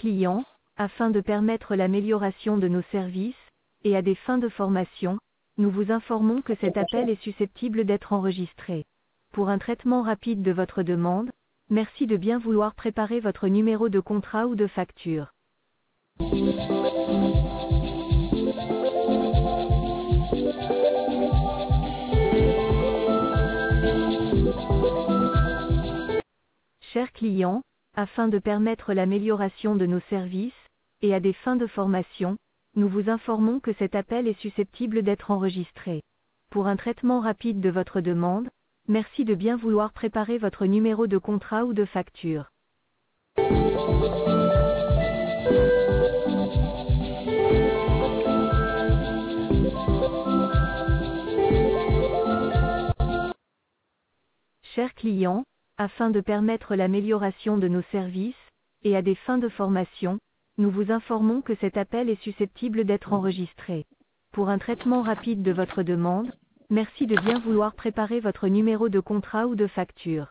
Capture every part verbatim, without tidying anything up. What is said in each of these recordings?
client, afin de permettre l'amélioration de nos services, et à des fins de formation, nous vous informons que cet appel est susceptible d'être enregistré. Pour un traitement rapide de votre demande, merci de bien vouloir préparer votre numéro de contrat ou de facture. Chers clients, afin de permettre l'amélioration de nos services, et à des fins de formation, nous vous informons que cet appel est susceptible d'être enregistré. Pour un traitement rapide de votre demande, merci de bien vouloir préparer votre numéro de contrat ou de facture. Chers clients, afin de permettre l'amélioration de nos services, et à des fins de formation, nous vous informons que cet appel est susceptible d'être enregistré. Pour un traitement rapide de votre demande, merci de bien vouloir préparer votre numéro de contrat ou de facture.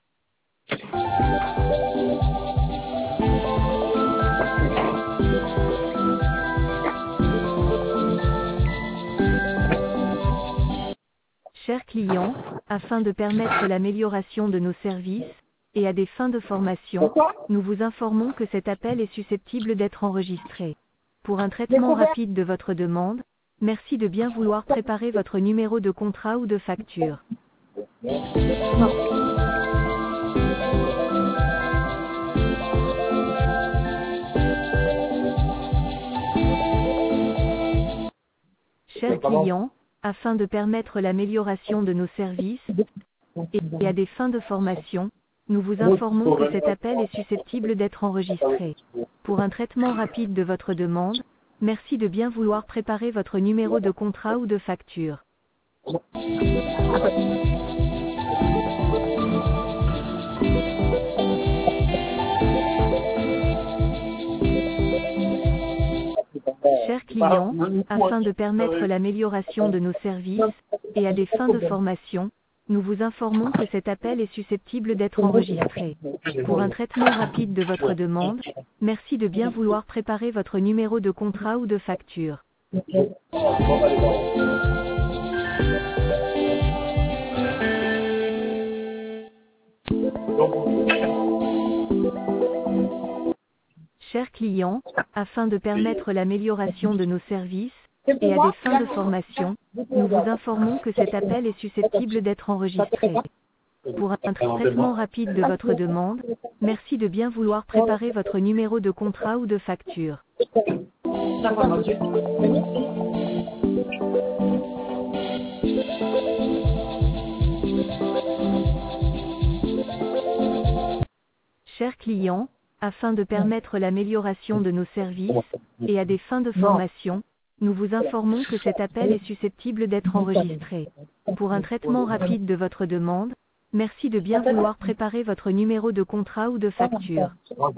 Chers clients, afin de permettre l'amélioration de nos services, et à des fins de formation, nous vous informons que cet appel est susceptible d'être enregistré. Pour un traitement rapide de votre demande, merci de bien vouloir préparer votre numéro de contrat ou de facture. Chers clients, afin de permettre l'amélioration de nos services, et à des fins de formation, nous vous informons que cet appel est susceptible d'être enregistré. Pour un traitement rapide de votre demande, merci de bien vouloir préparer votre numéro de contrat ou de facture. Chers clients, afin de permettre l'amélioration de nos services, et à des fins de formation, nous vous informons que cet appel est susceptible d'être enregistré. Pour un traitement rapide de votre demande, merci de bien vouloir préparer votre numéro de contrat ou de facture. Chers clients, afin de permettre l'amélioration de nos services, et à des fins de formation, nous vous informons que cet appel est susceptible d'être enregistré. Pour un traitement rapide de votre demande, merci de bien vouloir préparer votre numéro de contrat ou de facture. Chers clients, afin de permettre l'amélioration de nos services, et à des fins de formation, nous vous informons que cet appel est susceptible d'être enregistré. Pour un traitement rapide de votre demande, merci de bien vouloir préparer votre numéro de contrat ou de facture.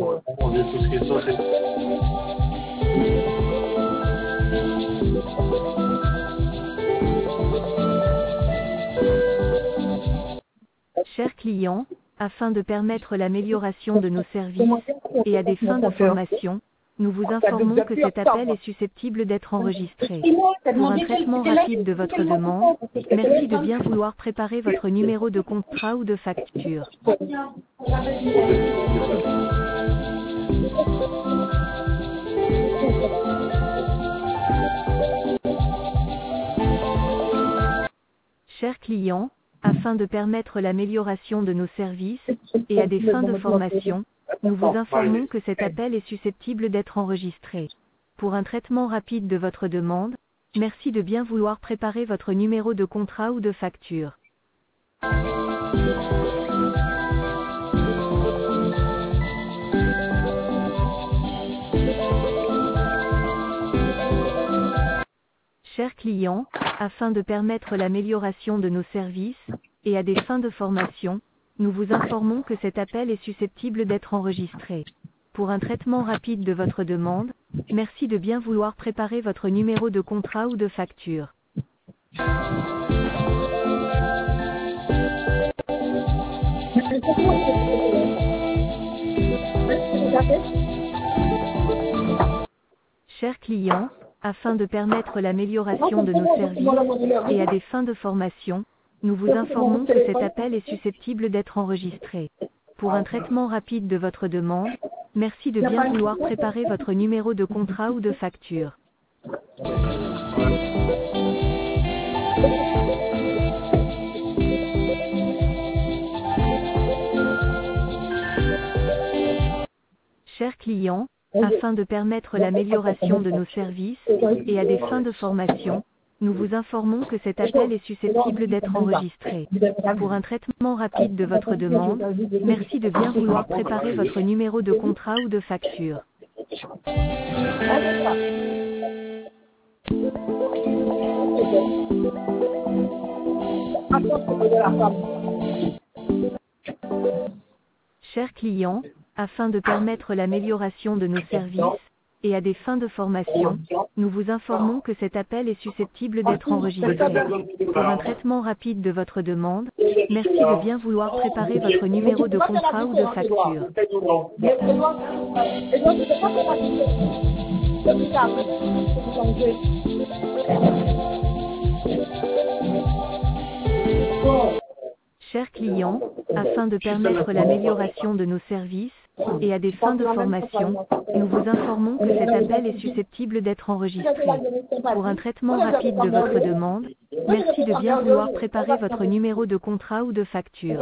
Chers clients, afin de permettre l'amélioration de nos services, et à des fins de formation, nous vous informons que cet appel est susceptible d'être enregistré. Pour un traitement rapide de votre demande, merci de bien vouloir préparer votre numéro de contrat ou de facture. Chers clients, afin de permettre l'amélioration de nos services, et à des fins de formation, nous vous informons que cet appel est susceptible d'être enregistré. Pour un traitement rapide de votre demande, merci de bien vouloir préparer votre numéro de contrat ou de facture. Chers clients, afin de permettre l'amélioration de nos services, et à des fins de formation, nous vous informons que cet appel est susceptible d'être enregistré. Pour un traitement rapide de votre demande, merci de bien vouloir préparer votre numéro de contrat ou de facture. Chers clients, afin de permettre l'amélioration de nos services et à des fins de formation, nous vous informons que cet appel est susceptible d'être enregistré. Pour un traitement rapide de votre demande, merci de bien vouloir préparer votre numéro de contrat ou de facture. Chers clients, afin de permettre l'amélioration de nos services et à des fins de formation, nous vous informons que cet appel est susceptible d'être enregistré. Pour un traitement rapide de votre demande, merci de bien vouloir préparer votre numéro de contrat ou de facture. Chers clients, afin de permettre l'amélioration de nos services et à des fins de formation, nous vous informons que cet appel est susceptible d'être enregistré. Pour un traitement rapide de votre demande, merci de bien vouloir préparer votre numéro de contrat ou de facture. Chers clients, afin de permettre l'amélioration de nos services et à des fins de formation, nous vous informons que cet appel est susceptible d'être enregistré. Pour un traitement rapide de votre demande, merci de bien vouloir préparer votre numéro de contrat ou de facture.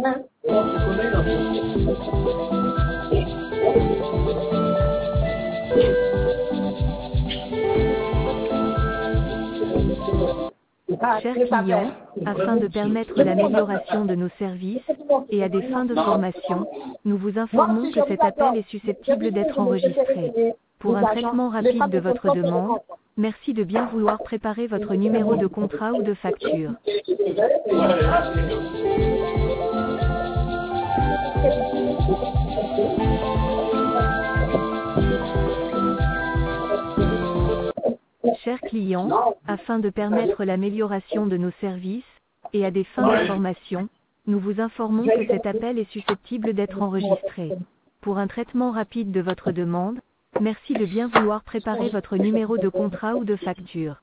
Chers clients, afin de permettre l'amélioration de nos services et à des fins de formation, nous vous informons que cet appel est susceptible d'être enregistré. Pour un traitement rapide de votre demande, merci de bien vouloir préparer votre numéro de contrat ou de facture. Chers clients, afin de permettre l'amélioration de nos services et à des fins de formation, nous vous informons que cet appel est susceptible d'être enregistré. Pour un traitement rapide de votre demande, merci de bien vouloir préparer votre numéro de contrat ou de facture.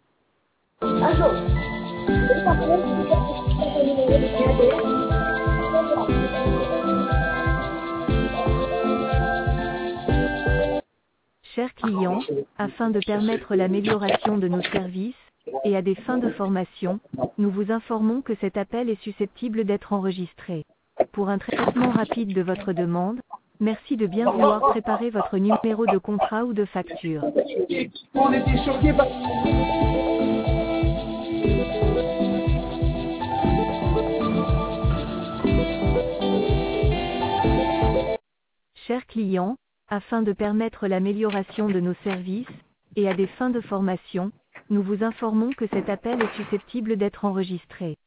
Chers clients, afin de permettre l'amélioration de nos services et à des fins de formation, nous vous informons que cet appel est susceptible d'être enregistré. Pour un traitement rapide de votre demande, merci de bien vouloir préparer votre numéro de contrat ou de facture. Chers clients, afin de permettre l'amélioration de nos services et à des fins de formation, nous vous informons que cet appel est susceptible d'être enregistré.